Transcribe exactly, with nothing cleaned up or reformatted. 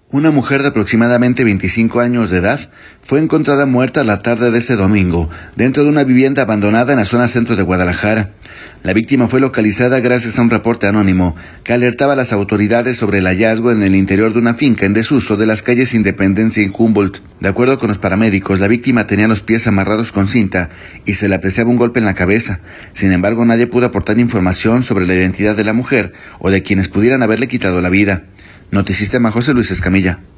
Una mujer de aproximadamente veinticinco años de edad fue encontrada muerta la tarde de este domingo dentro de una vivienda abandonada en la zona centro de Guadalajara. La víctima fue localizada gracias a un reporte anónimo que alertaba a las autoridades sobre el hallazgo en el interior de una finca en desuso de las calles Independencia y Humboldt. De acuerdo con los paramédicos, la víctima tenía los pies amarrados con cinta y se le apreciaba un golpe en la cabeza. Sin embargo, nadie pudo aportar información sobre la identidad de la mujer o de quienes pudieran haberle quitado la vida. Noticistema José Luis Escamilla.